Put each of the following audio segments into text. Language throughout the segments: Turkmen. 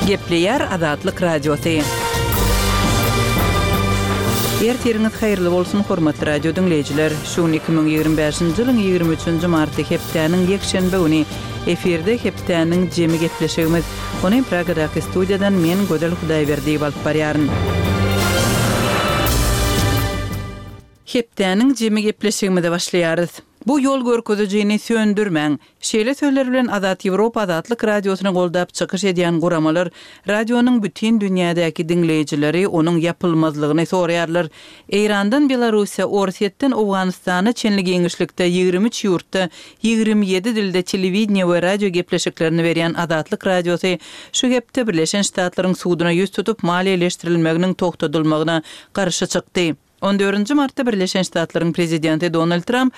Gepleyer Azatlyk Radiosu. Ertiriňiz haýyrly bolsun hormatly radio dinleýijiler. Şu 2025-nji ýylyň 23-nji marty hepdeniň ýekşenbe güni efirde hepdeniň jemi gepleşigimiz. Ony Pragadaky studiýadan men Gödel Hudaýberdi alyp barýaryn. Hepdeniň jemi gepleşigimizde başlaýarys. Bu yol görkezejini söndürmäň. Şeýle sözler bilen Azat Ýewropa Azatlyk Radiosyny goldap çykyş edýän guramalar radionyň bütün dünýädäki dinleýijileri onuň ýapylmazlygyny soraýarlar. Eýrandan Belarusiýa, Orsetden Owganystana çenli geňişlikde 23 ýurtda 27 dilde telewideniýa we radio gepleşiklerini berýän Azatlyk Radiosy şu hepde Birleşen Ştatlaryň sudyna ýüz tutup maliýeleşdirilmeginiň togtadylmagyna garşy çykdy. 14 martda Birleşen Ştatlaryň prezidenti Donald Trump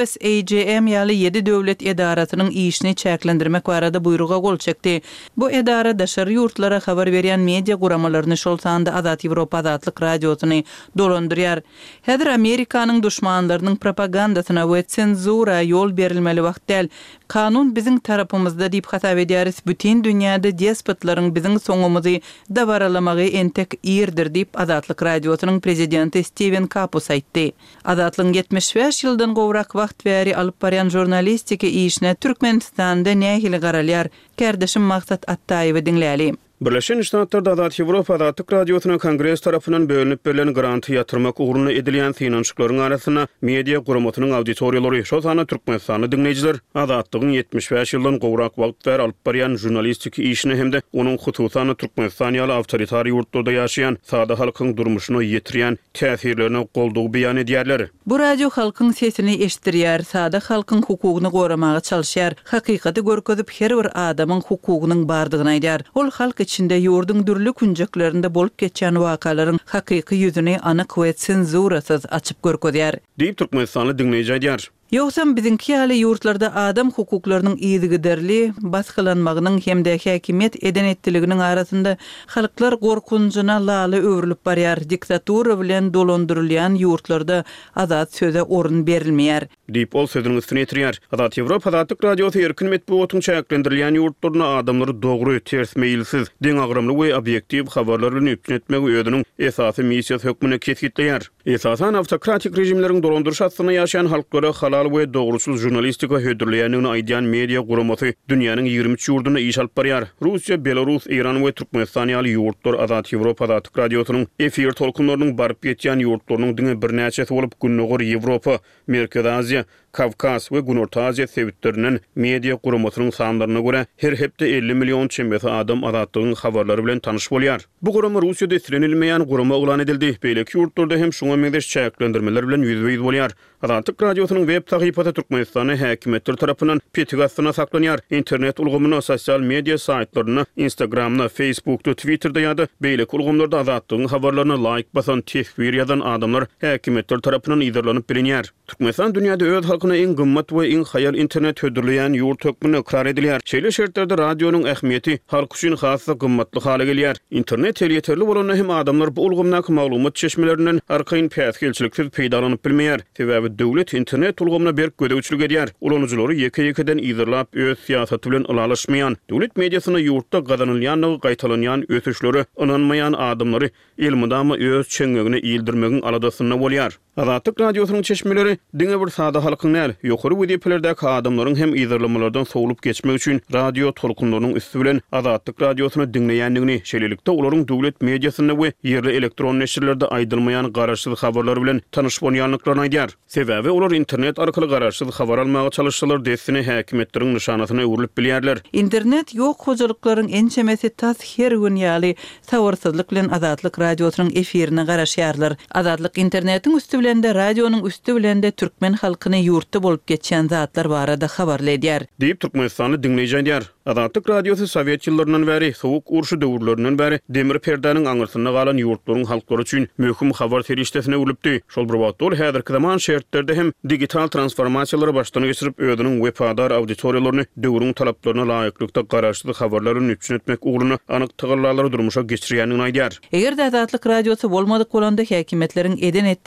USAGM ýaly 7 döwlet edarasynyň işini çäklendirmek barada buýruga gol çekdi. Bu edara daşary ýurtlara habar berýän media guramalaryny şol sanda Azat Ýewropa Azatlyk Radiosyny dolandyrýar. Häzir Amerikanyň düşmanlarynyň propagandasyna we senzura ýol berilmeli wagt däl. Kanun biziň tarapymyzda diýip hasap edýäris. Bütün dünýäde despotlaryň biziň soňumyzy dabaralamagy entek ýerdir diýip Azatlyk Radiosynyň prezidenti Steven Kapus aýtdy. Azatlyň 75 ýyldan gowrak wagt bäri alyp barýan jurnalistika işine Türkmenistanda nähili garalýar. Kärdeşim Maksat Attaýewy dinläli. Birleşen Ştatlarda Azat Ýewropa Azatlyk Radiosyna Kongres tarapyndan bölünip berilen granty ýatyrmak uğruna edilýän finansiýaklaryň arasyna media guramatynyň auditoriýalary şol sany Türkmenistany dinleýijiler Azatlygyň 75 ýyldan gowrak wagt bäri alyp barýan jurnalistika işine hemde onuň hususany Türkmenistan ýaly awtoritar ýurtlarda ýaşaýan sada halkyň durmuşyna ýetirýän täsirlerini goldugy beýan edýärler. Bu radio halkyň sesini eşitdirýär, sada halkyň hukugyny goramaga çalyşýar, hakykaty görkezip her bir adamyň hukugynyň bardygyny aýdýar. Ol halk içinde ýurdun dürli kunjaklarynda bolup geçen wakalaryň hakyky ýüzüni anyk we senzurasyz açyp görkezýär. Diýip Türkmenistany dinleýiji aýdýar. Ýoksam biziňki ýaly ýurtlarda adam hukuklarynyň ýygyderli baskylanmagynyň hemde häkimet eden etdiliginiň arasynda halklar gorkunjyna laly öwrülip barýar. Diktatura bilen dolandyrylýan ýurtlarda azat söze orun berilmeýär. Diýip ol sözüniň üstüne ýetirýär. Azat Ýewropa Azatlyk Radiosy erkin medeniýetiň çäklendirilýän ýurtlaryna adamlary dogry, ters meýilsiz, deň agramly we obyektiw habarlar bilen üpün etmegi özüniň esasy missiýasy hökmüne kesgitleýär. Esasan awtokratik rejimleriň dolandyryş astyna ýaşaýan halklara halal we dogruçul jurnalistika hödürleýänini aýdýan media guramasy dünýäniň 23 ýurduna iş alyp barýar. Russiýa, Belarus, Iran we Türkmenistan ýaly ýurtlar Azat Ýewropa Azatlyk Radiosynyň efir tolkunlarynyň baryp ýetýän ýurtlarynyň diňe birnäçesi bolup Günnogur Ýewropa, Merkez Aziýa, Kavkaz we Günorta Aziýa sebitleriniň media guramasynyň sanlaryna görä her hepde 50 million çembesi adam azatlygyň habarlary bilen tanyş bolýar. Bu gurama Russiýada islenilmeýän gurama ulan edildi. Beýleki ýurtlarda hem şuňa meňdeş çäklendirmeler bilen ýüzbeýiz bolýar. Azatlyk Radiosynyň web sahypasy Türkmenistany häkimetler tarapyndan petigasyna saklanýar. Internet ulgamyny, sosial media saýtlaryny, Instagramna, Facebookda, Twitterda ýa-da beýleki ulgamlarda azatlygyň habarlaryna laýyk basan tehwir ýazan adamlar häkimetler tarapyndan ýyzarlanyp bilinýär. Türkmenistan dünýäde öz halkyna iň gymmat we iň haýal internet hödürleýän ýurt hökmüne ikrar edilýär. Şeýle şertlerde radionyň ähmiýeti halk üçin hassa gymmatly hale gelýär. Internet ýeterli bolany hem adamlar bu ulgamdaky maglumat çeşmelerinden arkaýyn päsgelçiliksiz peýdalanyp bilmeýär. Sebäbi döwlet internet ulgamyna berk gödäwçilik edýär. Ulanujylary ýeke-ýekeden ýyzarlap öz siýasaty bilen ylalaşmaýan, döwlet mediasyna ýurtda gazanylýan, gaýtalanýan ösüşleri ynanmaýan adamlary ilmidama öz çeňegine ýyldyrymagyň aladasyna bolýar. Azatlyk Radiosynyň çeşmeleri diňe bir sada halkyň näl, ýokary wediplerdäki adamlaryň hem ýyzarlamalardan sowulup geçmek üçin radio tolkunlarynyň üstü bilen Azatlyk Radiosyny dinleýändigini, şeýlelikde olaryň döwlet mediasyna we ýerli elektron neşirlerde aýdylmaýan garaşsyz habarlar bilen tanyş bolýanlyklaryny aýdýar. Sebäbi olar internet arkaly garaşsyz habar almagy çalışsalar desini häkimetleriň nyşanasyna öwrülip bilýärler. İnternet ýok hojalyklaryň ençemesi tas her gün ýaly sawarsyzlyk bilen Azatlyk Radiosynyň efirine garaşýarlar. Azatlyk internetiň üstü bilen de radionyň üstü bilen de türkmen halkyny ýurtda bolup geçen zatlar barada habarlaýar. Diýip Türkmenistany dinleýiji aýdýar. Azatlyk Radiosy Sowet ýyllarynyň bäri, sowuk urşy döwürlerinden bäri demir perdanyň aňyrsyna galan ýurtlaryň halklary üçin möhüm habar terişdesine ulypdy. Şol bir wagt ol häzirki zaman şertlerde hem digital transformasiýalary başdan geçirip öýüniň wepadar auditoriýalaryny döwrüň talaplaryna laýyklykda garaşsyz habarlary üpün etmek ugruna anyk tygyllary durmuşa geçirýänini aýdýar. Eger de Azatlyk Radiosy bolmadyk bolanda häkimetleriň eden etdiligi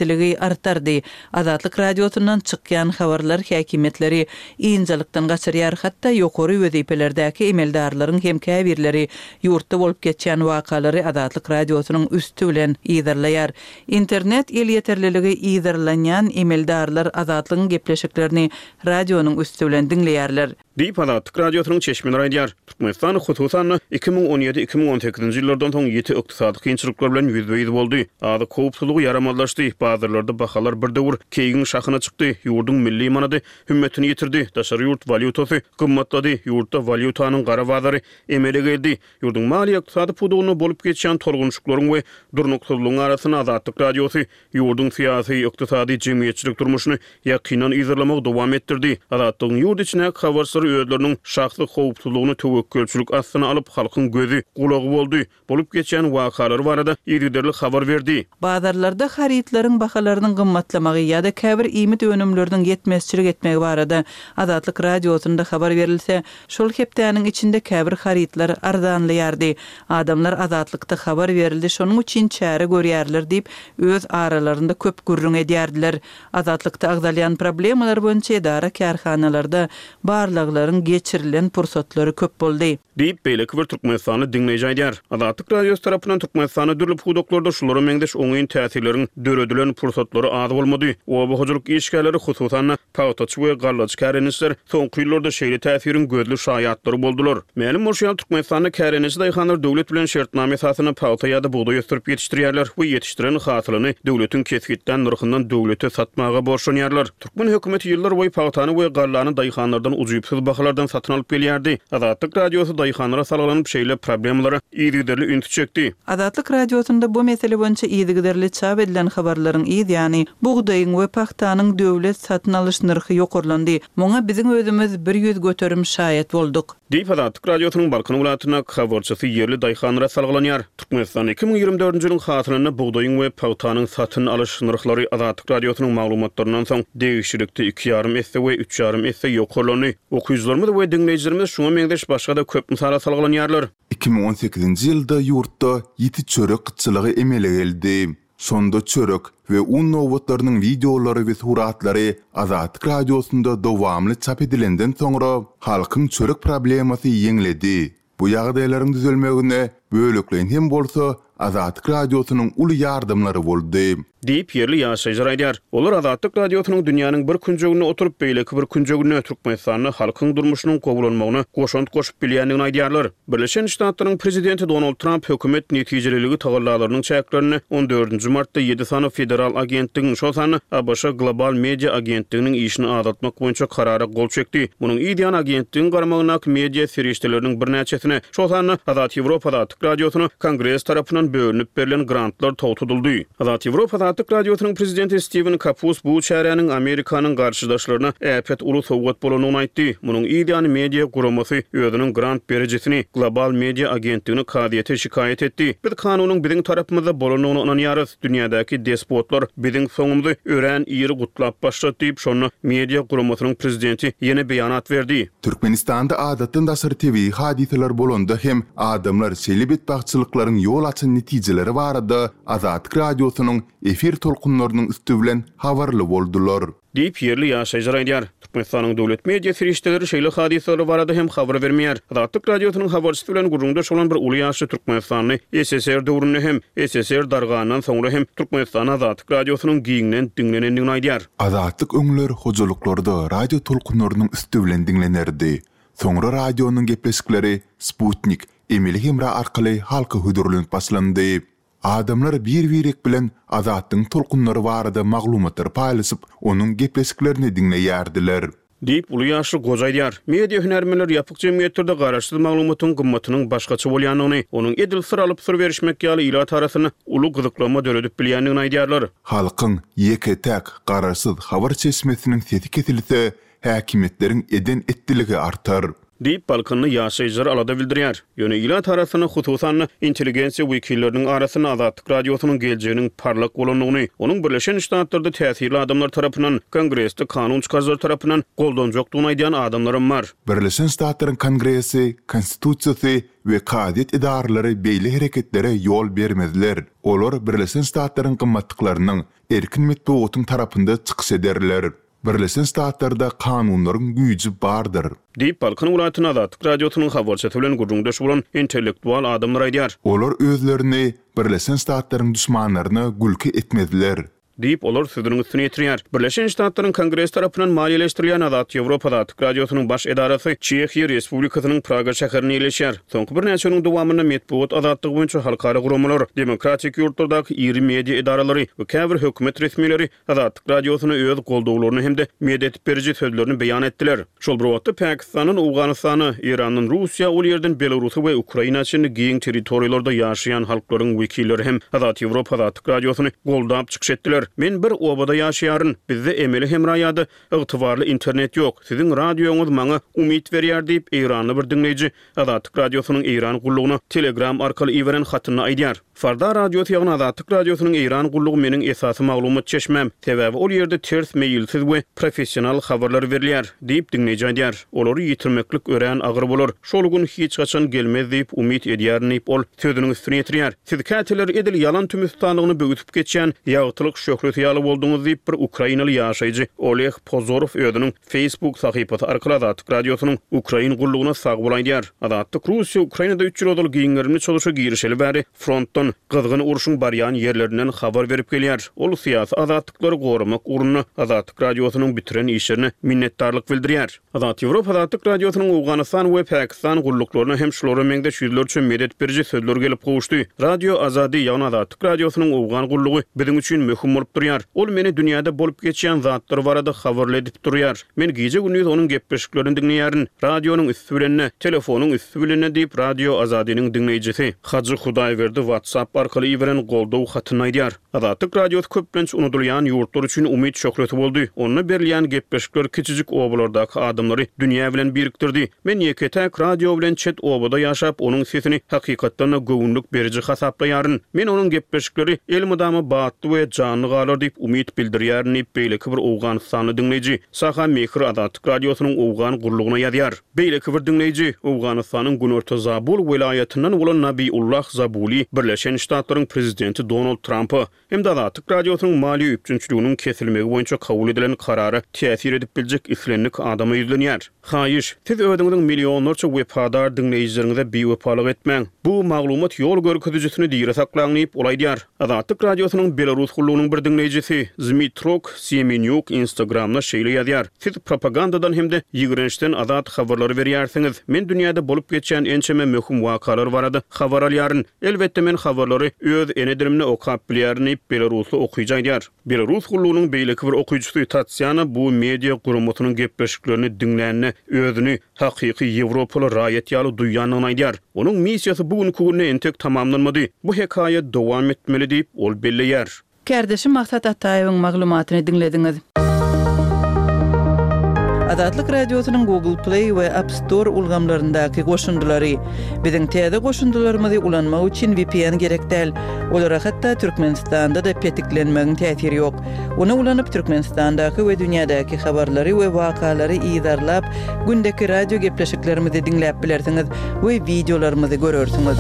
artardy. Azatlyk radiosundan çykýan habarlar häkimetleri ýynjylykdan gaçyrýar, hatda ýokary wezipelerdäki emeldarlaryň hem käbirleri ýurtda bolup geçýän wakalary Azatlyk radiosunyň üstü bilen ýyzyrlaýar. Internet el ýeterliligi ýyzyrlanýan emeldarlar Azatlygyň gepleşiklerini radionyň üstü bilen dinleýärler. Diýip Azatlyk radiosynyň çeşmeni aýdýar. Türkmenistan hususan 2017-2018 ýyllardan soň ýeti ykdysady kynçylyklar bilen ýüzbeýiz boldy. Ady koopsuzlygy yaramazlaşdy. Bazarlarda bahalar birdegur keýgin şahyna çykdy. Ýurduň milli manady hümmetini ýitirdi. Daşary ýurt valyutasy gymmatlady. Ýurtda valyutanyň gara bazary emele geldi. Ýurduň mali ykdysady pudugyny bolup geçýän torgunçlyklaryň we durnuksyzlygyň arasyna Azatlyk radiosy ýurduň syýasy, ykdysady, jemgyýetçilik durmuşyny ýakynan ýyzyrlamak dowam etdirdi. Azatlygyň ýurt içine habarsary öýleriniň şahsy howpsuzlygyny töwekkülçilik astyna alyp halkyň gözi, gulagy boldy. Bolup geçýän wakalary barada ýerderli habar berdi. Bazarlarda haritlaryň bahalarynyň gymmatlamagy ýa-da käbir ýmit önümleriniň ýetmezçilik etmegi barada Azatlyk radiosunda habar berilse, şol hepdäniň içinde käbir haritlar arzanlýardy. Adamlar Azatlykda habar berildi, şonuň üçin çäre görýärler diýip öz aralarynda köp gürrüň edýärdiler. Azatlykda agdalýan problemalar boýunça edara kärhanalarda barlagylaryň geçirilen pursatlary köp boldy. Diýip beýleki bir Türkmenistany dinleýär. Azatlyk radiosu tarapyndan Türkmenistana dürli huduklarda şolary meňdeş oňyň täsirleriň döredilen pursatlary az bolmady. Oba hojulyk işgärleri hususan pawtaçy we gallaç kärenişler soňky ýyllarda şeýle täsiriň gözli şaýatlary boldular. Meňim moşýal Türkmenistanda kärenişi daýhanlar döwlet bilen şertname esasyna pawta ýa-da buğday östürip ýetişdirýärler. Bu ýetişdiren hasylyny döwletiň kesgitden nurkundan döwlete satmaga borçlanýarlar. Türkmen hökümeti ýyllar boýy pawtany we gallany daýhanlardan ujuýupsyz bahalardan satyn alyp gelýärdi. Azatlyk radiosu daýhanlara salgylanyp şeýle problemlary ýerderli üntü çekdi. Azatlyk radiosunda bu mesele boýunça ýerderli çap edilen habarlaryň ýa-ni buğdaýyň we pahtanyň döwlet satyn alyş narhy ýokurlandy. Muňa biziň özümiz 100 göterim şaýat bolduk. Diýip Azatlyk radiosynyň Balkan welatyna habarçysy ýerli daýhanlara salgılanýar. Türkmenistan 2024-nji ýylyň hatyryny buğdaýyň we pahtanyň satyn alyş narhlary Azatlyk radiosynyň maglumatlaryndan soň degişlikde 2,5 we 3,5 ýokurlandy. Okuýjylarymyz we dinleýijilerimiz şoňa meňdeş başga da köp mysala salgılanýarlar. 2018-nji ýylda ýurtda 7 çörek gytçylygy emele geldi. Sonda çörek ve un nowatlarynyň videolary we suratlary Azatlyk radiosunda dowamly çap edilenden soňra halkyň çörek problemasy ýeňledi. Bu ýagdaýlaryň düzelmegine böleklen hem bolsa Azatlyk radiosynyň uly ýardymlary boldy. Diýip ýerli ýaşaýjylar aýdýar. Olar Azatlyk radiosynyň dünýäniň bir künjegine oturup beýleki bir künjegine Türkmenistanyň halkyň durmuşynyň gowulanmagyny goşant goşup bilýändigini aýdýarlar. Birleşen Ştatlaryň prezidenti Donald Trump hökümet netijeliligi tagallalarynyň çäklerini 14 martda 7 sany federal agentligiň şosany ABŞ Global Media Agentliginiň işini azaltmak boýunça karara gol çekdi. Munyň ideýan agentligiň garamagyna media serişdeleriniň bir näçesine şosany Azat Ýewropa Azatlyk radiosyny Kongres tarapyndan bölünip berilen grantlar tawtudyldy. Azat Ýewropa Azatlyk radiosynyň prezidenti Steven Kapus bu çäreniň Amerikanyň garşydaşlaryna äpet uly sowgat bolanyny aýtdy. Munyň ideýan media guramasy özüniň grant berejesini Global Media Agentligine kadiýete şikaýet etdi. Biz kanunyň biziň tarapymyzda bolanyny anýarys. Dünýädäki despotlar biziň soňumyzy ören ýeri gutlap başlat diýip şonu media guramasynyň prezidenti ýene beýanat berdi. Türkmenistanda adatdan daşary TV hadiseler bolanda hem adamlar selebet bagçylyklaryň ýol açan netijeleri barada Azatlyk radiosynyň efir tolkunlarynyň üstü bilen habarly boldular. Diýip ýerli ýaşaýjylar aýdýar. Türkmenistanyň döwlet media serişdeleri şeýle hadiseler barada hem habar bermeýär. Azatlyk radiosynyň habarçysy bilen gurrunda şolan bir uly ýaşy Türkmenistanyny SSR döwründe hem SSR dargandan soňra hem Türkmenistan Azatlyk radiosynyň giňinden dinlenendigini aýdýar. Azatlyk öňler hojalyklarda radio tolkunlarynyň üstü bilen dinlenerdi. Soňra radionyň gepleşikleri Sputnik, Emily Hemra arkaly halka hödürlenip başlandy. Adamlar bir-birek bilen Azatlyň tolkunlary barada maglumatlar paýlaşyp, onuň gepleşiklerini dinleýärdiler. Diýip uly ýaşly goja aýdýar. Media hünärmenler ýapyk jemgyýetlerde garaşsyz maglumatyň gymmatynyň başgaça bolýanyny, onuň edil syr alyp syr berişmek ýaly ilat arasyny uly gyzyklama döredip bilýändigini aýdýarlar. Halkyň ýeke-täk garaşsyz habar çeşmesiniň sesi kesilse, häkimetleriň eden etdiligi artar. deyip Balkanlı yaşayıcılar alada bildirýär. Ýöne ila tarafyna hususan intelligensiya wekilleriniň arasyna Azatlyk radiosynyň geljeğiniň parlak bolanlygyny, onuň Birleşen Ştatlarda täsirli adamlar tarapyndan, Kongresde kanun çykarjylar tarapyndan goldanjokdugyny aýdýan adamlarym bar. Birleşen Ştatlaryň Kongresi, konstitusiýasy we kadet idaralary beýle hereketlere ýol bermediler. Olar Birleşen Ştatlaryň gymmatlyklarynyň erkin metbuatyň tarapynda çykyş ederler. Birleşen Ştatlarda kanunlaryň güýji bardyr. Deyip Balkan Ulatyny Azatlyk radiosynyň habarçysy bilen gurrundaş bolan intellektual adamlar aýdýar. Olar özlerini Birleşen Ştatlaryň düşmanlaryna gülki etmediler. Deyip olar sözüniň üstüne ýetirýär. Birleşen Ştatlaryň Kongress tarapyndan maliýeleşdirilýän Azat Ýewropa Azatlyk radiosynyň baş edarasy Çekiýa Respublikasynyň Praga şäherine ýerleşýär. Soňky bir näçe ýylyň dowamynda metbuat azatlygy boýunça halkara guramalar, demokratik ýurtlardaky iri media edaralary we käbir hökümet resmileri Azatlyk radiosyny öz golduglaryny hemde media etip beriji sözlerini beýan etdiler. Şol bir wagtda Pakistanyň, Awganystany, Iranyň, Russiýa, ol ýerden Belarusy we Ukraina çyndy giň territoriýalarda ýaşaýan halklaryň wekilleri hem Azat Ýewropa Azatlyk radiosyny goldap çykyş etdiler. Men bir obada ýaşaýaryn, bizde emeli hemraýady, ygtybarly internet ýok. Siziň radioňyz maňa umyt berýär diýip Iranly bir dinleýiji Azatlyk radiosynyň Iran gullugyna Telegram arkaly iweren hatyny aýdýar. Farda radiosu ýagny Azatlyk radiosynyň Iran gullugy meniň esasy maglumat çeşmem. Sebäbi ol ýerde ters meýilsiz we professional habarlar berilýär diýip dinleýiji aýdýar. Olary ýitirmeklik ören agyr bolar. Şol gün hiç gaçan gelmez diýip umyt edýär diýip ol sözüniň üstüne ýetirýär. Siz käteler edil ýalan tümüstanlygyny bögütüp geçýän ýagtylyk şöhret ýaly bolduňyz diýip bir Ukrainaly ýaşaýjy Oleg Pozorov özüniň Facebook sahypasy arkaly Azatlyk radiosynyň Ukraina gullugyna sag bolaýdýar. Azatlyk Russiýa Ukrainada 3 ýyl odal giňlerini çalışa girişeli bäri frontdan gyzgyn uruşyň barýan ýerlerinden habar berip gelýär. Ol syýasy azatlykları gorumak uruny Azatlyk radiosynyň bitiren işlerine minnetdarlyk bildirýär. Azat Ýewropa Azatlyk radiosynyň Awganystan we Pakistan gulluklaryna hem şolary meňde ýüzlerçe medet beriji sözler gelip goşdy. Radio Azady ýagny Azatlyk radiosynyň Awgan gullugy biziň üçin möhüm bolup durýar. Ol meni dünýäde bolup geçýän zatlar barada habarly edip durýar. Men gije gündüz onuň gepleşiklerini dinleýärin. Radionyň üstü bilenine, telefonyň üstü bilenine diýip Radio Azadynyň dinleýijisi Hacı Hudaýberdi WhatsApp arkaly iweren goldaw hatyny aýdýar. Azatlyk radiosy köplenç unutulýan ýurtlar üçin umyt şöhreti boldy. Onuň berilýän gepleşikler kiçijik obalardaky adamlary dünýä bilen birikdirdi. Men ýeketäk radio bilen çet obada ýaşap onuň sesini hakykatdan gowunluk beriji hasaplaýaryn. Men onuň gepleşikleri elmydamy batdy we canly galar diýip umyt bildirýärni beýleki bir Awganystany dinleýiji Saha Mehir Azatlyk radiosynyň Awgan gurulugyna ýazýar. Beýleki bir dinleýiji Awganystanyň Günorta Zabul welaýatynyň bolan Nabiullah Zabuli Birleşen Ştatlaryň prezidenti Donald Trump'a hem de Azatlyk radiosynyň mali üpçünçliginiň kesilmegi boýunça kabul edilen karary täsir edip biljek islenlik adamy ýüzlenýär. Haýyş, siz öwrüňiziň millionlarça wepadar dinleýijilerinize bewepalyk etmäň. Bu maglumat ýol görkezijisini diýre saklaň diýip olaýdýar. Azatlyk radiosynyň Belarus gullugynyň bir dinleýijisi Zmitrok Semeniuk Instagramda şeýle ýazýar. Siz propagandadan hemde ýigrençden azat habarlary berýärsiňiz. Men dünýäde bolup geçýän ençeme möhüm wakalar barada habar alýaryn. Elbetde men habarlary öz enedirimne okap bilýärni Belarusly okuyjy aýdýar. Belarus gullugynyň beýleki bir okuyjysy Tatyana bu media guramatynyň gepleşiklerini dinlänne özüni hakyky Ýewropaly raýat ýaly duýýanyny aýdýar. Onuň missiýasy bugünkü günde entek tamamlanmady. Bu hekaýe dowam etmeli diýip ol belleýär. Kardeşim Maksat Ataýewiň maglumatyny dinlediňiz. Azatlyk radiosynyň Google Play we App Store ulgamlaryndaky goşundylary biziň täze goşundylarymyzy ulanmak üçin VPN gerek däl. Olara hatda Türkmenistanda da petiklenmegiň täsiri ýok. Onu ulanyp Türkmenistandaky we dünýädäki habarlary we wakalary ýydarlap gündäki radio gepleşiklerimizi dinläp bilersiňiz we videolarymyzy görersiňiz.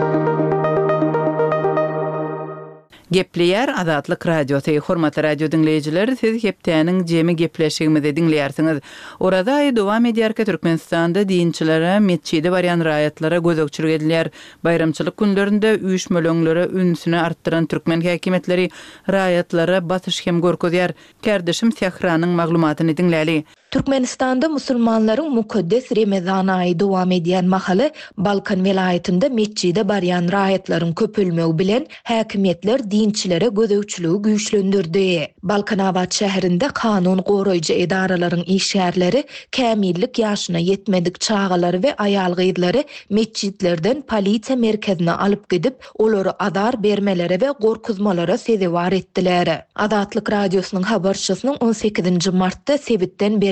Gepleýär Azatlyk radiosu. Hormatly radio dinleýijiler, siz hepdäniň jemi gepleşigimizi dinleýärsiňiz. Orada dowam edýärki Türkmenistanda dinçilere, metçide barýan raýatlara gözökçülük edilýär. Bayramçylyk günlerinde üýüşmelöňlere ünsüni artdyran türkmen häkimetleri raýatlara batyş hem görkezýär. Kardeşim Sehranyň maglumatyny dinläli. Türkmenistanda musulmanlaryň mukaddes Ramazan aýy dowam edýän mahaly Balkan welaýatynda meççide barýan raýatlaryň köpülmegi bilen häkimetler dinçilere gözökçülügi güýçlendirdi. Balkanabad şäherinde kanun goraýjy edaralaryň işgärleri kämillik ýaşyna ýetmedik çağalary we aýal gyzlary meççitlerden polisiýa merkezine alyp gidip olary adar bermelere we gorkuzmalara sezebar etdiler. Azatlyk radiosynyň habarçysynyň 18 martda Sebitden beri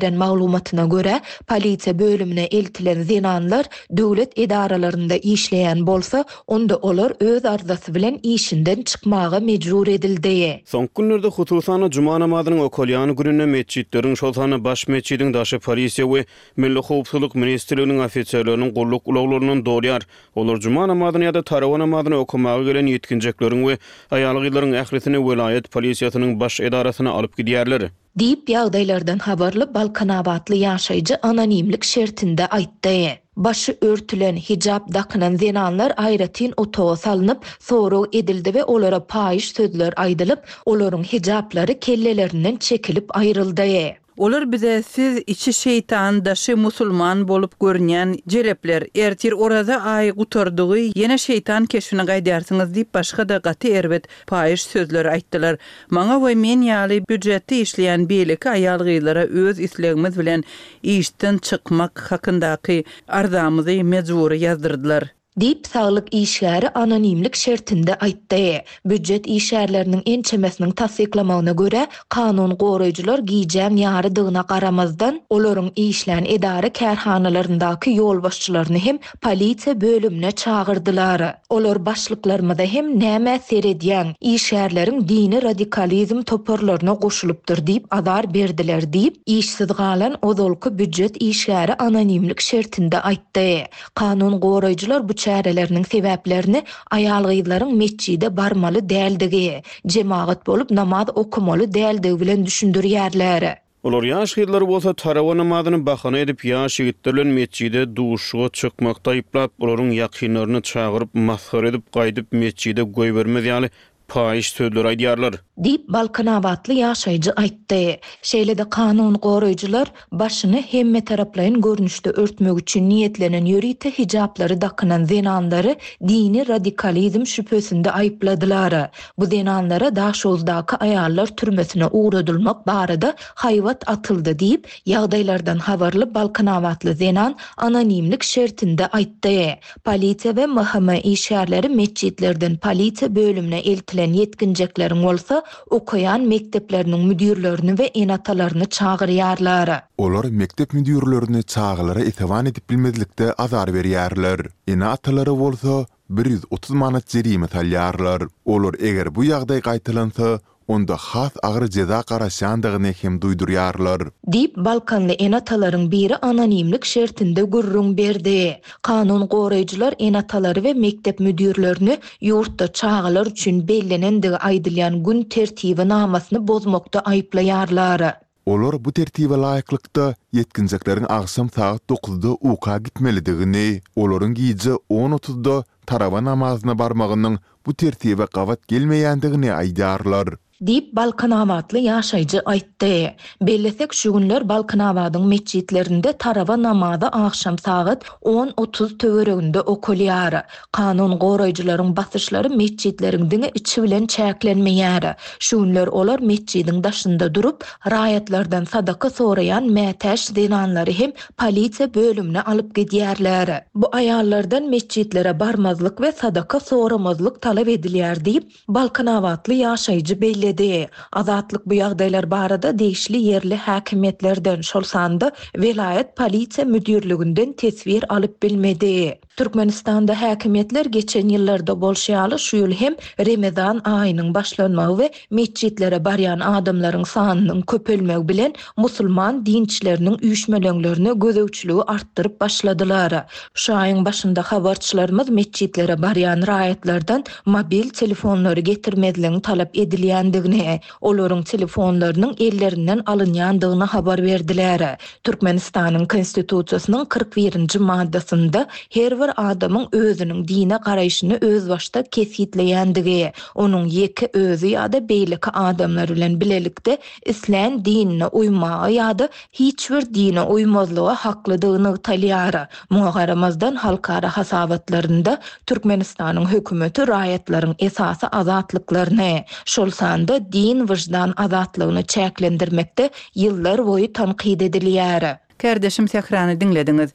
beren maglumatyna görä, polisiýa bölümine eltilen zenanlar döwlet edaralarynda işleýän bolsa, onda olar öz arzasy bilen işinden çykmaga mejbur edildi. Son günlerde hususan Cuma namazynyň okolýany gününe meçitlerin şolsany baş meçidiň daşy polisiýa we Milli Howpsuzlyk Ministrliginiň ofisiýerleriniň golluk ulaglarynyň dolýar. Olar Cuma namazyny ýa-da tarawa namazyny okumaga gelen ýetkinjekleriň we aýalgylaryň ählisini welayet polisiýasynyň baş edarasyna alyp gidýärler. Diýip ýagdaýlardan habarly Balkanabatly ýaşaýjy anonimlik şertinde aýtdy. Başı örtülen hijab dakynan zenanlar aýratyn otoga salynıp sorag edildi we olara paýyş sözler aýdylyp, olaryň hijablary kellelerinden çekilip aýryldy. Olar bize siz içi şeytan daşı musulman bolup görünýän jelepler ertir orada ay gutardygy yine şeytan keşfine gaýdarsyňız diýip başga da gaty erbet paýyş sözler aýtdylar. Maňa we men ýaly büdjetde işleýän beýleki aýalgylara öz islegimiz bilen işden çykmak hakyndaky arzamyzy mejbur ýazdyrdylar. Dip sağlık işgäri anonimlik şertinde aýtdy. Büdjet işgärleriniň ençemesiniň tasdiklamagyna görä, kanun goraýjylar giýjän ýarydygyna garamazdan olaryň işlän edara kärhanalaryndaky ýol başçylaryny hem polisiýa bölümine çağırdylar. Olar başlyklarymyda hem näme seredýän işgärleriň dini radikalizm toparlaryna goşulypdyr diýip azar berdiler diýip işsiz galan ozolky büdjet işgäri anonimlik şertinde aýtdy. Kanun goraýjylar bu çäreleriniň sebäplerini aýalgylaryň meçide barmaly däldigi, jemaat bolup namaz okumaly däldigi bilen düşündirýärler. Olar ýaş gyzlar bolsa tarawa namazyny bahana edip ýaş ýigitler bilen meçide duşuga çykmakda aýplap, olaryň ýakynlaryny çagyryp masxara edip gaýdyp meçide goý bermez ýaly paýyş sözler aýdýarlar. Dip Balkanabatly ýaşaýjy aýtdy. Şeýlede kanun goraýjylar başyny hemme taraplaryň görnüşde örtmek üçin niýetlenen ýörite hijablary dakynan zenanlary dini radikalizm şüphesinde aýpladylar. Bu zenanlara Daşozdaky aýallar türmesine uğradylmak barada haýwat atyldy diýip ýagdaýlardan habarly Balkanabatly zenan anonimlik şertinde aýtdy. Polisiýa we MHM işgärleri meçitlerden polisiýa bölümine eltilen ýetkinjekleriň bolsa okuyan mekteplerinin müdürlerini ve enatalaryny çağırýarlar. Olar mektep müdürlerini çağılara etewan edip bilmezlikde azar berýärler. Enatalary bolsa 130 manat jerime salýarlar. Olar eger bu ýagdaý gaýtalansa, onda has agyr jeza garaşandygyny hem duýdurýarlar. Dip Balkanly enatalaryň biri anonimlik şertinde gurrun berdi. Kanun goraýjylar enatalary we mektep müdürlerini ýurtda çağılar üçin bellenendigi aýdylýan gün tertibi namasyny bozmakda aýplaýarlar. Olar bu tertibe laýyklykda ýetkinjekleriň aksam saat 9-da uka gitmelidigini, olaryň giýje 10:30-da tarawa namazyna barmagynyň bu tertibe gawat gelmeýändigini aýdýarlar. Dip Balkanabatly ýaşaýjy aýtdy. Bellesek şu günler Balkanabatyň meçitlerinde tarawa namazy akşam saat 10:30 töwereginde okulýar. Kanun goraýjylaryň basyşlary meçitleriň içi bilen çäklenmeýär. Şu günler olar meçidiň daşynda durup raýatlardan sadaka soraýan mätäş zenanlary hem polisiýa bölümine alyp gidýärler. Bu aýallardan meçitlere barmazlyk we sadaka soramazlyk talap edilýär diýip Balkanabatly ýaşaýjy belli. Azatlyk bu ýagdaýlar barada degişli yerli häkimetlerden şolsanda velayet polisiýa müdürlüginden tesbir alyp bilmedi. Türkmenistanda häkimetler geçen ýyllarda bolşýaly şu ýyl hem Ramazan aýynyň başlanmagy we meçitlere barýan adamlaryň sanynyň köpelmegi bilen musulman dinçileriniň üýşmelerine gözegçiligi artdyryp başladylar. Şu aýyň başynda habarçylarymyz meçitlere barýan raýatlardan mobil telefonlary getirmediligini talap edilýändigini, olaryň telefonlarynyň ellerinden alınýandygyny habar berdiler. Türkmenistanyň konstitusiýasynyň 41-nji maddasynda her bir adamın özünün dine garaýşyny öz başta kesitleýändigi, onuň ýeki özü ýa-da beýleki adamlar bilen bilelikde islam dinine uymagy ýa-da hiç bir dine uymazlyga haklydygyny talýar. Muňa garamazdan halkara hasabatlarynda Türkmenistanyň hökümeti raýatlaryň esasy azatlyklaryny, şolsanda din wyjdan azatlygyny çäklendirmekde ýyllar boýu tanqid edilýär. Kardeşim Sehrany dinlediňiz.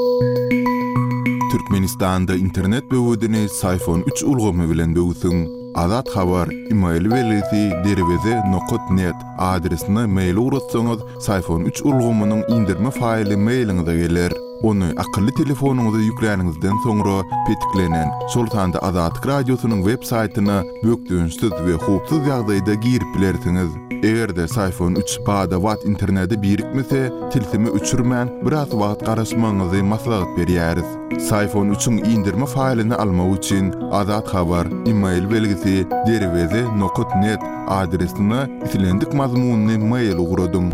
Türkmenistanda internet böwedini iPhone 3 ulgamy bilen böwsün. Azat Habar email belgisi derweze.net adresine mail uğratsanız sayfon 3 ulgumunyň indirme faýly mailiňize geler. Onu akıllı telefonunuza yükläningizden soňra petiklenen Sultanda Azatlyk Radiosynyň web saýtyna bökdüňsiz we hupsuz ýagdaýda girip bilersiňiz. Egerde sayfon 3 bada wat interneti birikmese, tilsimi öçürmän biraz wagt garaşmaňyzy maslahat berýäris. Sayfon 3-üň indirme faýlyny almak üçin Azat Habar email belgisi derweze.net adresine itilendik mazmunny mail uğradyň.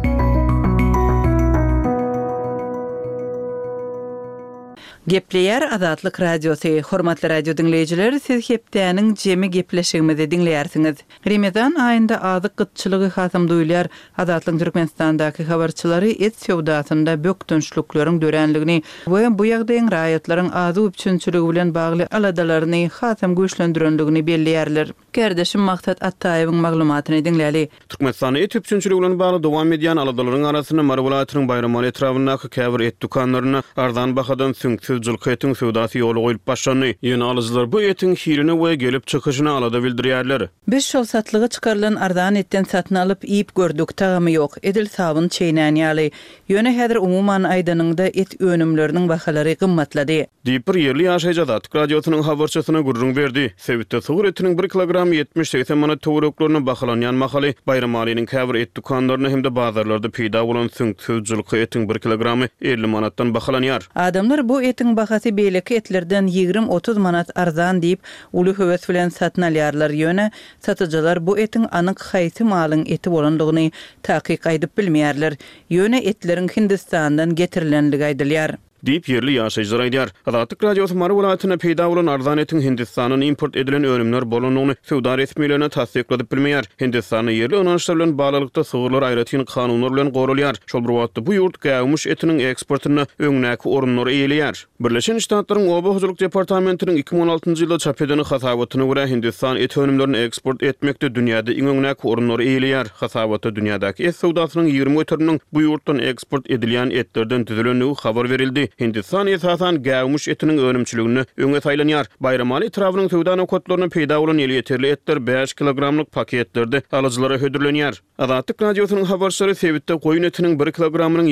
Gepleýär Azatlyk Radiosy. Hormatly radio dinleýijiler, siz hepdäniň jemi gepleşigimizi dinleýärsiňiz. Remezan aýynda azyk gytçylygy hasam duýulýar. Azatlyk Türkmenistandaky habarçylary et sowdasynda bökdünçlükleriň dörenligini we bu ýagdaýyň raýatlaryň azy üçinçiligi bilen bagly aladalaryny hasam güýçlendirenligini belliýärler. Gerdeşim Maksat Attaýewiň maglumatyny dinläli. Türkmenistan et üçinçiligi bilen bagly dowam edýän aladalaryň arasyna Marwalatynyň bayramary etrafyndaky käbir et dukanlaryna arzan bahadan sünksüzjülük etiň sowdasy ýoly goýup başlandy. Ýöne alyjylar bu etiň hirini we gelip çykyşyny alada bildirýärler. Biz şol satlygy çykarylan arzan etten satyn alyp iýip gördük, tagamy ýok. Edil sabun çeýnänýäli. Ýöne häzir umuman aýdanynda et önümleriniň bahalary gymmatlady. Diýip bir ýerli ýaşaýjy Azatlyk Radiosynyň habarçysyna gurrun berdi. Sebitde sugur etiniň 1 kilogram 70-80 manat töwereklaryny bahalanýan mahaly bayram alynyň käbir et dukanlaryna hem de bazarlarda peýda bolan sünksüzjülük etiň 1 kilogramy 50 manatdan bahalanýar. Adamlar bu etiň bahasy beýleki etlerden 20-30 manat arzan diýip uly höwes bilen satyn alýarlar. Ýöne satyjylar bu etiň anyk haýsy malyň eti bolandygyny takyk aýdyp bilmeýärler. Ýöne etleriň Hindistandan getirilenligi aýdylýar. Diýip ýerli ýaşaýjylar aýdýar. Azatlyk Radiosy Marwalatyna peýda bolan arzan etiň Hindistanyň import edilen örümler bolanyny sowda resmiýetlerine tasdikladyp bilmeýär. Hindistanyň ýerli önanşlar bilen baglykda sowurlar aýratyn kanunlar bilen gorulýar. Şol bir wagtda bu ýurt gäwmüş etiniň eksportyna öňnäki orunlary eýleýär. Birleşen Ştatlaryň Oba Huzurluk Departamentiniň 2016-njy ýylda çap edeni hasabatyna görä Hindistan et önümlerini eksport etmekde dünýäde iň öňnäki orunlary eýleýär. Hasabatda dünýädäki et sowdasynyň 20 ötüriniň bu ýurtdan eksport edilýän etlerden düzülenligi habar berildi. Hindistan esasan gäwmüş etiniň önümçiligini öňe taýlanýar. Bayram etrawynyň sowda nokatlaryny peýda bolan ýetirli etler 5 kilogramlyk paketlerde alyjylara hödürlenýär. Azatlyk Radiosynyň habarçylary sebitde goýun etiniň 1 kilogramynyň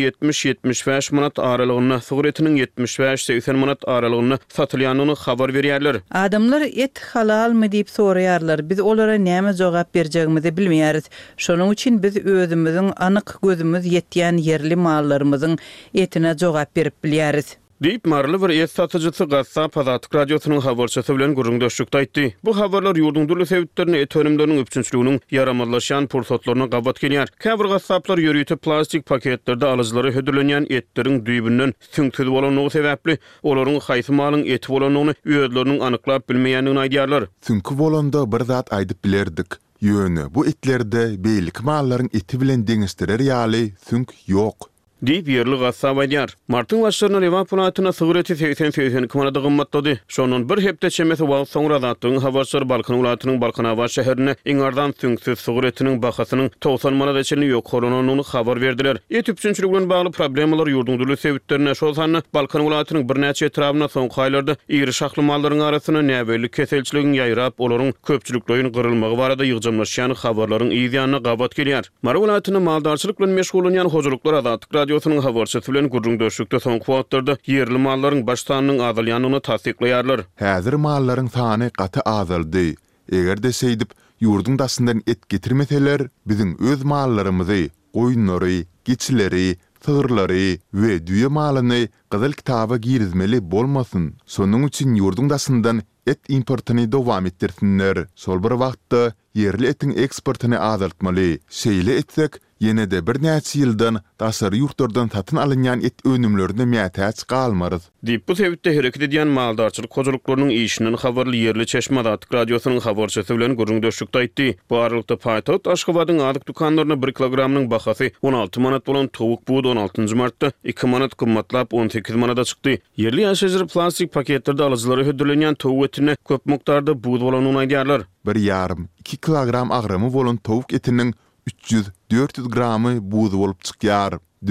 70-75 manat aralygyna, sugur etiniň 75-80 manat aralygyna satylýanyny habar berýärler. Adamlar et halalmy diýip soraýarlar. Biz olara näme jogap berjegimizi bilmeýäris. Şonuň üçin biz özümiziň anyk gözümüz ýetýän yerli mallarymyzyň etine jogap berip bilýäris. Diýip marly bir et satyjysy Gassap Azatlyk Radiosynyň habarçysy bilen gurrundaşlyk aýtdy. Bu habarlar ýurdun durly sebäplerini et önümleriniň üçinçiliginiň ýaramanlaşan pursatlaryna gabat gelýär. Käbir gassaplar ýörüýte plastik paketlerde alyjylara hödürlenýän etleriň düýbünden sünksiz bolanyny sebäpli olaryň haýsy malyň eti bolanyny öýdleriniň anyklap bilmeýändigini aýdýarlar. Sünkü bolanda bir zat aýdyp bilerdik. Ýöne bu etlerde beýlik mallaryň eti bilen deňişdirer ýaly sünk ýok. Diýip ýerli gassap aýdýar. Martyň başlaryna Rewa Pulatyna sygrety 80-80 manata gymmatlady. Şonun bir hepde çemesi wagt soňra zatlyň habarçylary Balkan ulatynyň Balkanava şäherine iň ardan sünksiz sygretiň bahasynyň 90 manata çenli ýok bolanyny habar berdiler. Et üçinçiligi bilen bagly problemalar ýurdun durly sebäplerine şol sany Balkan ulatynyň birnäçe etrawyna soňky aýlarda iri şahly mallaryň arasyna näweli keselçiligin ýaýrap olaryň köpçüliklerin gyrylmagy barada ýygjanlaşýan habarlaryň ýygyanyna gabat gelýär. Marwalatyny maldarçylyk bilen meşgul bolýan hojuluklar Azatlyk Radiosynyň habarçysy bilen gurrundaşlykda soňky wagtlarda yerli mallaryň başlanynyň azalýanyny tasdiklaýarlar. Häzir mallaryň sany gaty azaldy. Egerde seýdip ýurdun dasyndan et getirmeseler, biziň öz mallarymyzy, goýunlary, geçileri, sığırlary we düýe malyny gyzyl kitaba girizmeli bolmasyn. Şonuň üçin ýurdun dasyndan et importyny dowam etdirsinler. Şol bir wagtda yerli etiň eksportyny azaltmaly. Şeýle etsek, ýene de bir näçe ýyldan daşary ýurtlardan satyn alynýan et önümlerine mätäç galmarys. Diýip bu sebäpde hereket edýän maldarçylyk hojuluklarynyň işiniň habarly ýerli Çeşme Azatlyk Radiosynyň habarçysy bilen gurrundaşlykda aýtdy. Bu aralykda Paýtaht Aşgabatyň adyk dukanlaryna 1 kilogramynyň bahasy 16 manat bolan towuk buğd 16-njy martda 2 manat gymmatlap 18 manata çykdy. Yerli ýaşaýjylar plastik paketlerde alyjylara hödürlenýän towuk etine köp miktarda buğd bolanyny aýdýarlar. 1,5-2 kilogram agramy bolan towuk etiniň 300-400 gramy buğd bolup çykýar. 4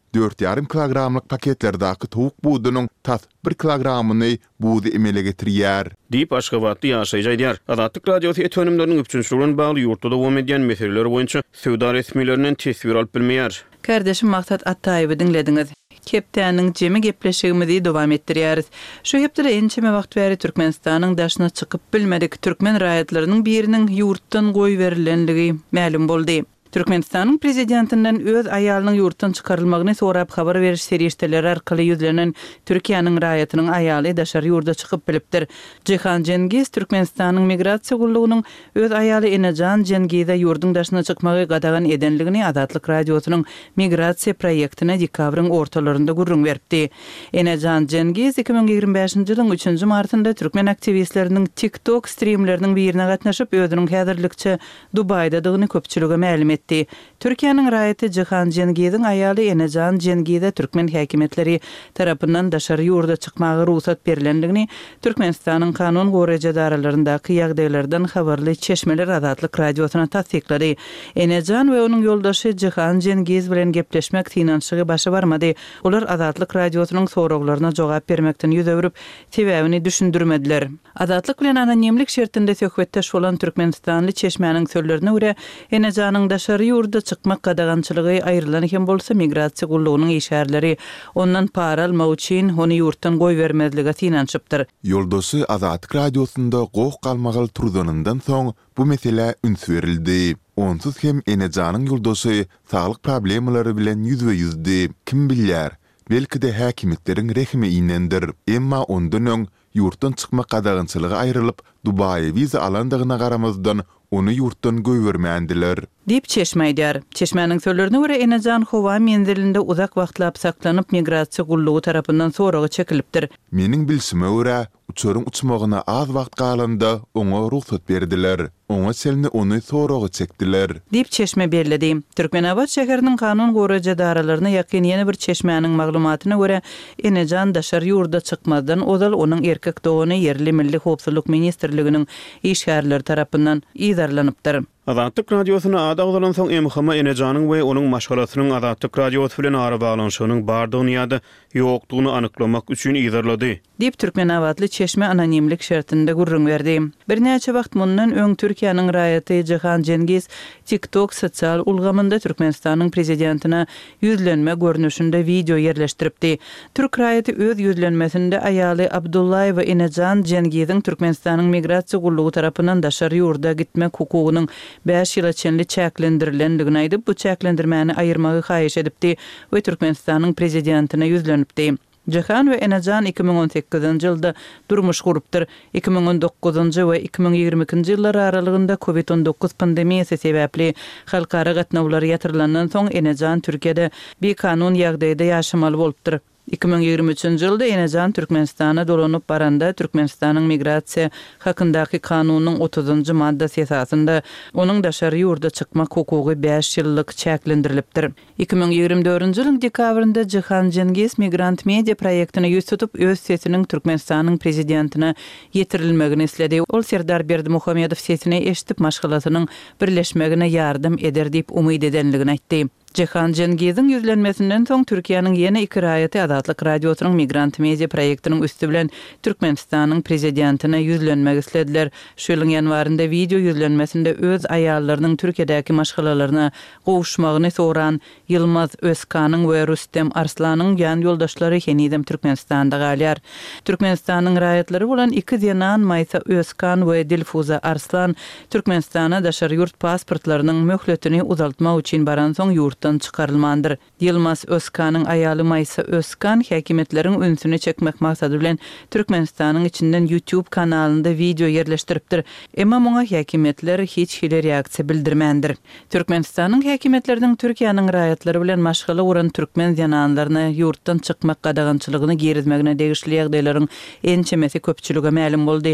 4,5 kilogramlyk paketlerdäki towuk budunyň tas 1 kilogramyny budy emele getirýär. Diýip Aşgabatda ýaşaýjar. Azatlyk radiosu etönümleriniň üçinçiligine bagly ýurtda dowam edýän meseleler boýunça söwda resmiýetlerinden tesbir alyp bilmeýär. Kardeşim Maksat Ataýewy dinlediňiz. Keptäniň jemi gepleşigimizi dowam etdirýäris. Şu hepde ençeme wagt bäri Türkmenistanyň daşyna çykyp bilmedik türkmen raýatlarynyň biriniň ýurtdan goý berilenligi ma'lum boldy. Türkmenistanyň prezidentinden öz aýalynyň ýurtdan çykarylmagyny sorap habar beriş serişdeleri arkaly ýüzlenen Türkiýanyň raýatynyň aýaly daşary ýurda çykyp bilipdir. Cihan Cengiz Türkmenistanyň migrasiýa gullugynyň öz aýaly Enejan Cengizde ýurdun daşyna çykmagy gadagan edenligini Azatlyk radiosynyň migrasiýa proýektine dekabrın ortalarynda gurrun beripdi. Enejan Cengiz 2025-nji ýylyň 3-nji martynda türkmen aktivistleriniň TikTok streamleriniň birine gatnaşyp özüniň häzirlikçe Dubaydadygyny köpçülige ma'lum etdi. Türkiýanyň raýaty Cihan Cengizdiň aýaly Enejan Cengizde türkmen häkimetleri tarapyndan daşary ýurda çykmagy ruhsat berilendigini Türkmenistanyň kanun gorajadarlaryndaky ýagdaýlardan habarly çeşmeler Azatlyk radiosyna tasdiklady. Enejan we onuň ýoldaşy Cihan Cengiz bilen gepleşmek tinançygy başa barmady. Olar Azatlyk radiosynyň soraglaryna jogap bermekden ýüz öwürüp sebäbini düşündirmediler. Azatlyk bilen anonimlik şertinde söhbetdeş bolan Türkmenistanly çeşmäniň sözlerine görä Enejanyň daşary ýurda çykmak gadagançylygy aýrylan hem bolsa migrasiýa gullugynyň işärleri ondan para almak üçin ony ýurtdan goý bermezligi tinançypdyr. Ýoldosy Azatlyk radiosunda gowuk galmagal turdanyndan soň bu mesele üns berildi. Onsuz hem Enejanyň ýoldosy saglyk problemleri bilen ýüzbe-ýüzdi. Kim bilýär, belki-de häkimetleriň rehmi inendir. Emma ondan öň ýurtdan çykmak gadagançylygy aýrylyp Dubaýa wiza alandygyna garamazdan onu ýurtdan göýbermändiler. Dip çeşmeýdär. Çeşmäniň sözlerine görä Enejan howa menzilinde uzak wagtlap saklanyp migrasiýa gullugy tarapyndan soragy çekilipdir. Meniň bilsime görä uçaryň uçmagyna az wagt galanda oňa ruhsat berdiler. Oňa selini ony soragy çekdiler. Dip çeşme berledi. Türkmenabad şäheriniň kanun gorajadarlaryna ýakyn ýene bir çeşmäniň maglumatyna görä Enejan daşary ýurda çykmadan ozal onuň erkek dogany yerli milli howpsuzlyk ministrliginiň işgärleri tarapyndan ýazarlanypdyr. Azatlyk radiosyna ada uzalan soň emhama Enejanyň we onuň maşgalasynyň Azatlyk radiosy bilen ara baglanyşynyň bardygyny ýa-da ýokdugyny anyklamak üçin ýazarlady. Dip Türkmenabadly çeşme anonimlik şertinde gurrun berdi. Bir näçe wagt mundan öň Türkiýanyň raýaty Cihan Cengiz TikTok sosial ulgamynda Türkmenistanyň prezidentine ýüzlenme görnüşinde video ýerleşdiripdi. Türk raýaty öz ýüzlenmesinde aýaly Abdullayewa Enejan Cengizdiň Türkmenistanyň migrasiýa gullugy tarapyndan daşary ýurda gitmek hukugynyň 5 ýyla çenli çäklendirilendigi aýdyp bu çäklendirmäni aýyrmagy haýyş edipdi we Türkmenistanyň prezidentine ýüzlenipdi. Cihan we Enejan 2018-nji ýylda durmuş gurupdyr. 2019-njy we 2022-nji ýyllar aralygynda COVID-19 pandemiýasy sebäpli halkara gatnawlar ýatyrylandan soň Enejan Türkiýede bir kanun ýagdaýda ýaşamaly bolupdyr. 2023-nji ýylda Enejan Türkmenistana dolanyp baranda Türkmenistanyň migrasiýa hakyndaky kanunyň 30-njy maddasy esasında onuň daşary ýurda çykmak hukugy 5 ýyllyk çäklendirilipdir. 2024-nji ýylyň dekabrynda Cihan Cengiz migrant media proýektine ýüz tutup öz sesiniň Türkmenistanyň prezidentine ýetirilmegini isledi. Ol Serdar Berdimuhammedow sesini eşitip maşgalasynyň birleşmegine ýardym eder diýip umyd edenligini aýtdy. Cihan Cengizdiň ýüzlenmesinden soň Türkiýanyň ýene iki raýaty Azatlyk radiosynyň migrant media proýektiniň üstü bilen Türkmenistanyň prezidentine ýüzlenmek islediler. Şu ýylyň ýanwarynda video ýüzlenmesinde öz aýallarynyň Türkiýedäki maşgalalaryna gowuşmagyny soran Yılmaz Özkanyň we Rüstem Arslanyň ýan ýoldaşlary henidem Türkmenistanda galýar. Türkmenistanyň raýatlary bolan iki zenan Maysa Özkan we Dilfuza Arslan Türkmenistana daşary ýurt pasportlarynyň möhletini uzaltmak üçin baran soň ýurtdan çykarylmandyr. Yılmaz Özkanyň aýaly Maysa Özkan häkimetleriň ünsüni çekmek maksady bilen Türkmenistanyň içinden YouTube kanalynda video ýerleşdiripdir. Emma muňa häkimetler hiç hile reaksiýa bildirmändir. Türkmenistanyň häkimetleriniň Türkiýanyň raýatlary bilen maşgala uran türkmen zenanlaryna ýurtdan çykmak gadagançylygyny gerizmegine degişli ýagdaýlaryň ençemesi köpçülüge ma'lum boldy.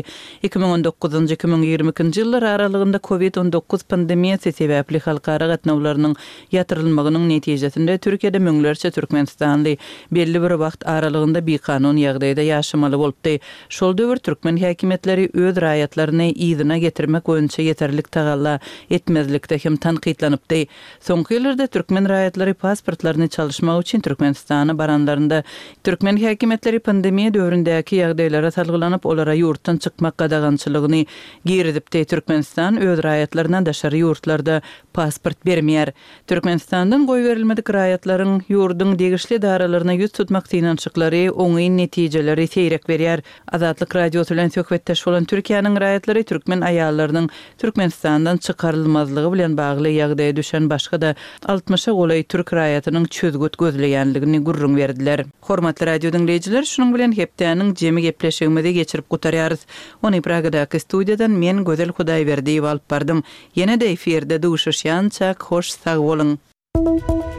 2019-2022-nji ýyllar aralygynda COVID-19 pandemiýasy sebäpli halkara gatnawlarynyň ýatyrylmagy almagynyň netijesinde Türkiýede müňlerçe Türkmenistanly belli bir wagt aralygynda bir kanun ýagdaýda ýaşamaly bolupdy. Şol döwür türkmen häkimetleri öz raýatlaryny ýygyna getirmek boýunça ýeterlik tagalla etmezlikde hem tanqidlanypdy. Soňky ýyllarda türkmen raýatlary pasportlaryny çalışmak üçin Türkmenistana baranlarynda türkmen häkimetleri pandemiýa döwründäki ýagdaýlara salgylanyp olara ýurtdan çykmak gadagançylygyny girdipdi. Türkmenistan öz raýatlaryna daşary ýurtlarda pasport bermeýär. Türkmenistandan goý berilmedik raýatlaryň ýurdun degişli daralaryna ýüz tutmak tynançyklary oňy netijeleri seýrek berýär. Azatlyk radiosu bilen söhbetdeş bolan Türkiýanyň raýatlary türkmen aýallarynyň Türkmenistandan çykarylmazlygy bilen bagly ýagdaýa düşen başga da 60 golay türk raýatynyň çözgüt gözleýänligini gurrun berdiler. Hormatly radio dinleýijiler, şunuň bilen hepdäniň jemi gepleşigimizi geçirip gutarýarys. Ony Pragadaky studiýadan men Gözel Hudaýberdiýew alyp bardym. Ýene-de eferde duşuşýançak hoş sag bolun.